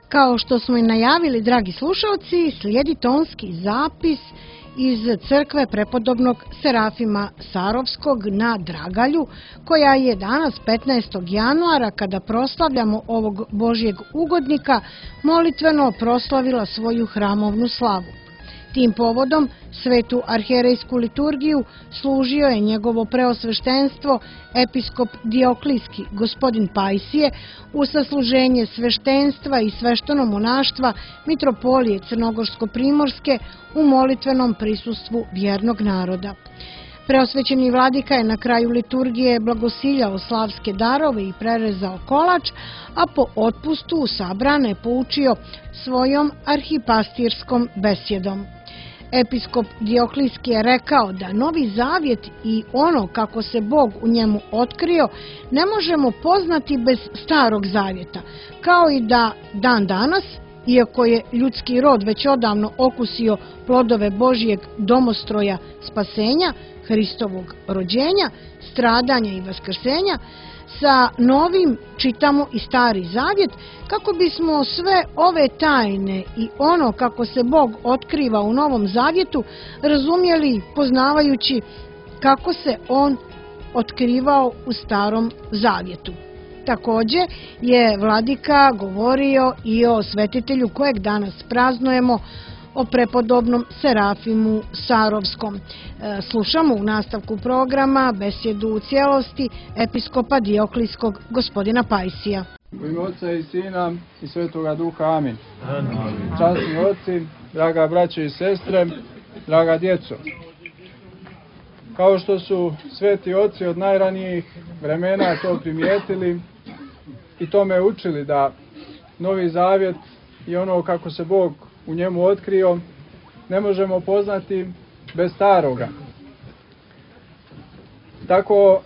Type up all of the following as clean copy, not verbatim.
Kao što smo i najavili, dragi slušalci, slijedi tonski zapis iz crkve prepodobnog Serafima Sarovskog na Dragalju, koja je danas 15. januara, kada proslavljamo ovog Božjeg ugodnika, molitveno proslavila svoju hramovnu slavu. Tim povodom svetu arhijerejsku liturgiju služio je njegovo preosveštenstvo episkop Dioklijski gospodin Pajsije u sasluženje sveštenstva i svešteno-monaštva mitropolije Crnogorsko-primorske u molitvenom prisustvu vjernog naroda. Preosvećeni vladika je na kraju liturgije blagosiljao slavske darove i prerezao kolač, a po otpustu sabrane poučio svojom arhipastirskom besjedom. Episkop Dioklijski je rekao da Novi Zavjet i ono kako se Bog u njemu otkrio ne možemo poznati bez Starog Zavjeta, kao i da dan danas, iako je ljudski rod već odavno okusio plodove Božjeg domostroja spasenja, Hristovog rođenja, stradanja i vaskrsenja, sa novim čitamo i Stari Zavjet kako bismo sve ove tajne i ono kako se Bog otkriva u Novom Zavjetu razumjeli poznavajući kako se on otkrivao u Starom Zavjetu. Također je vladika govorio i o svetitelju kojeg danas praznujemo, o prepodobnom Serafimu Sarovskom. Slušamo u nastavku programa besjedu u cijelosti episkopa Dioklijskog gospodina Pajsija. U ime Oca i Sina i Svetoga Duha, amin. Časni oci, draga braće i sestre, draga djeco. Kao što su sveti oci od najranijih vremena to primijetili i tome učili da Novi Zavjet i ono kako se Bog u njemu otkrio ne možemo poznati bez Staroga. Tako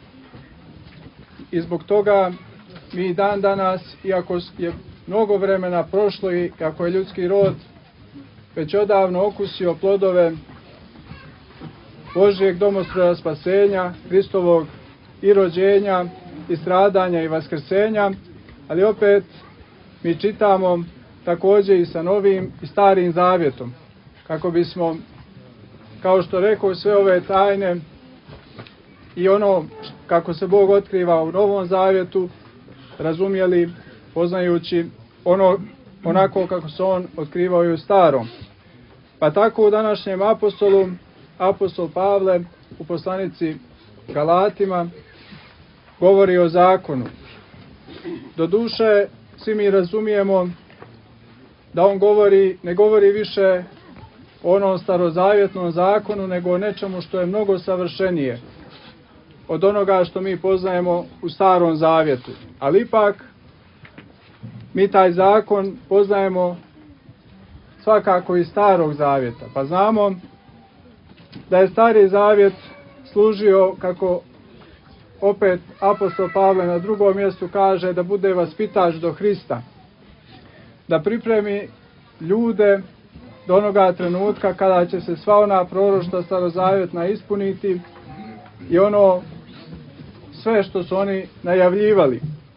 i zbog toga mi dan danas, iako je mnogo vremena prošlo i kako je ljudski rod već odavno okusio plodove Božjeg domostroja spasenja, Hristovog i rođenja i stradanja i vaskrsenja, ali opet mi čitamo također i sa Novim i Starim Zavjetom, kako bismo, kao što rekao, sve ove tajne i ono kako se Bog otkriva u Novom Zavjetu razumjeli poznajući ono onako kako se on otkrivao i u Starom. Pa tako u današnjem apostolu, apostol Pavle u poslanici Galatima govori o zakonu. Doduše, svi mi razumijemo da on ne govori više o onom starozavjetnom zakonu, nego o nečemu što je mnogo savršenije od onoga što mi poznajemo u Starom Zavjetu. Ali ipak mi taj zakon poznajemo svakako iz Starog Zavjeta. Pa znamo da je Stari Zavjet služio, kako opet apostol Pavle na drugom mjestu kaže, da bude vaspitač do Hrista, da pripremi ljude do onoga trenutka kada će se sva ona proroštva starozavjetna ispuniti i ono sve što su oni najavljivali.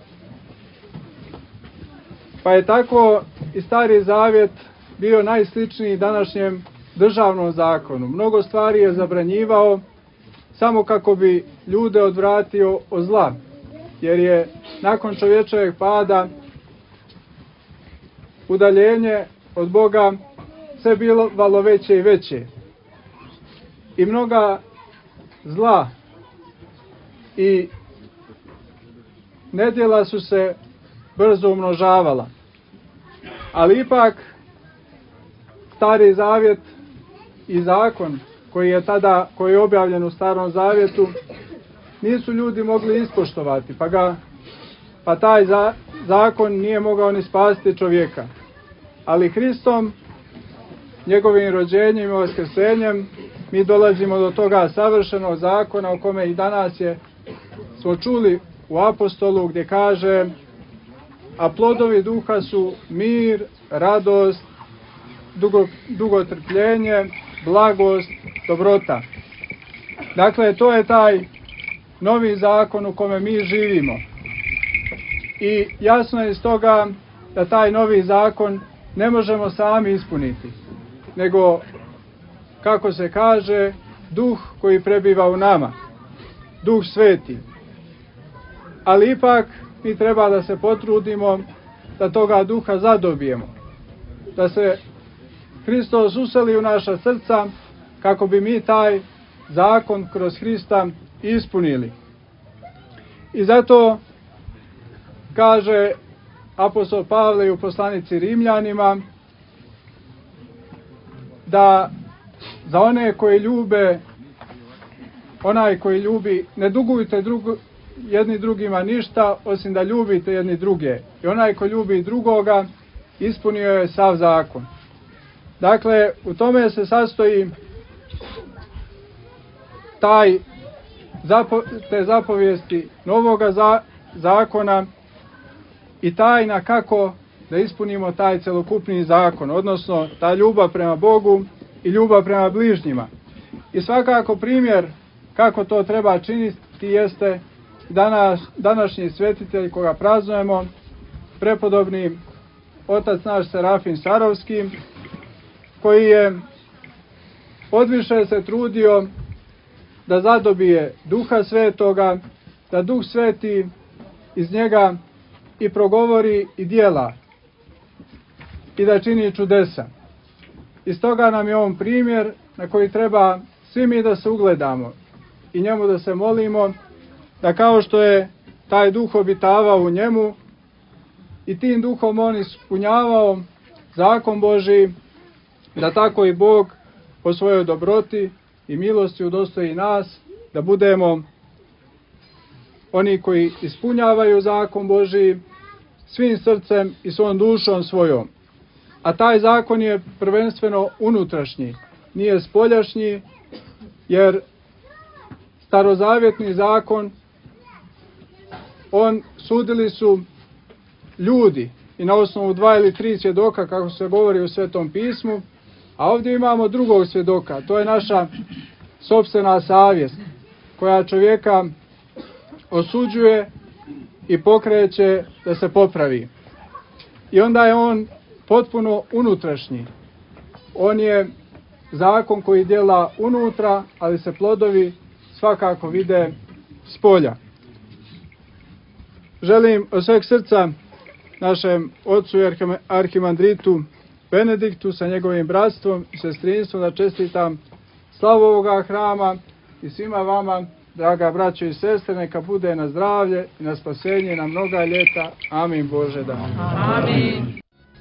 Pa je tako i Stari Zavjet bio najsličniji današnjem državnom zakonu. Mnogo stvari je zabranjivao samo kako bi ljude odvratio od zla, jer je nakon čovječevog pada udaljenje od Boga sve bilo veće i veće. I mnoga zla i nedjela su se brzo umnožavala. Ali ipak Stari Zavjet i zakon koji je objavljen u Starom Zavjetu nisu ljudi mogli ispoštovati, pa taj zakon nije mogao ni spasiti čovjeka. Ali Hristom, njegovim rođenjem i vaskrsenjem, mi dolazimo do toga savršenog zakona o kome i danas smo čuli u apostolu, gdje kaže: a plodovi duha su mir, radost, dugotrpljenje, blagost, dobrota. Dakle, to je taj novi zakon u kome mi živimo. I jasno je iz toga da taj novi zakon ne možemo sami ispuniti, nego, kako se kaže, Duh koji prebiva u nama, Duh Sveti. Ali ipak mi treba da se potrudimo da toga Duha zadobijemo, da se Hristos useli u naša srca kako bi mi taj zakon kroz Hrista ispunili. I zato kaže apostol Pavle u poslanici Rimljanima da za one koji ljube, onaj koji ljubi, ne dugujte jedni drugima ništa osim da ljubite jedni druge. I onaj koji ljubi drugoga ispunio je sav zakon. Dakle, u tome se sastoji te zapovijesti novoga zakona i tajna kako da ispunimo taj celokupni zakon, odnosno ta ljubav prema Bogu i ljubav prema bližnjima. I svakako primjer kako to treba činiti jeste današnji svetitelj koga praznujemo, prepodobni otac naš Serafim Sarovski, koji je odviše se trudio da zadobije Duha Svetoga, da Duh Sveti iz njega i progovori i djela i da čini čudesa. I stoga nam je on primjer na koji treba svi mi da se ugledamo i njemu da se molimo, da kao što je taj Duh obitavao u njemu i tim Duhom on ispunjavao zakon Božji, da tako i Bog po svojoj dobroti i milosti udostoji nas, da budemo oni koji ispunjavaju zakon Božji svim srcem i svom dušom svojom. A taj zakon je prvenstveno unutrašnji, nije spoljašnji, jer starozavjetni zakon, sudili su ljudi i na osnovu 2 ili 3 svjedoka, kako se govori u Svetom pismu, a ovdje imamo drugog svjedoka, to je naša sopstvena savjest, koja čovjeka osuđuje i pokreće da se popravi. I onda je on potpuno unutrašnji. On je zakon koji djela unutra, ali se plodovi svakako vide spolja. Želim od sveg srca našem ocu i arhimandritu Benediktu sa njegovim bratstvom i sestrinstvom da čestitam slavu ovoga hrama i svima vama, draga braćo i sestre, neka bude na zdravlje i na spasenje i na mnoga ljeta. Amin Bože da. Amin.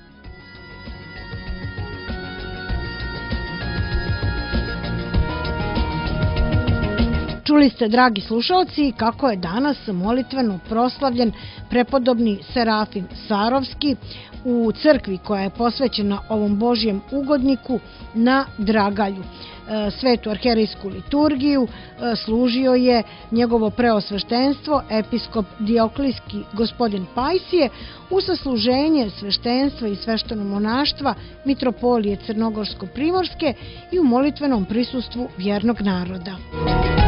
Čuli ste, dragi slušalci, kako je danas molitveno proslavljen prepodobni Serafim Sarovski u crkvi koja je posvećena ovom Božjem ugodniku na Dragalju. Svetu arherejsku liturgiju služio je njegovo preosveštenstvo episkop Dioklijski gospodin Pajsije u sasluženje sveštenstva i sveštenomonaštva mitropolije Crnogorsko-primorske i u molitvenom prisustvu vjernog naroda.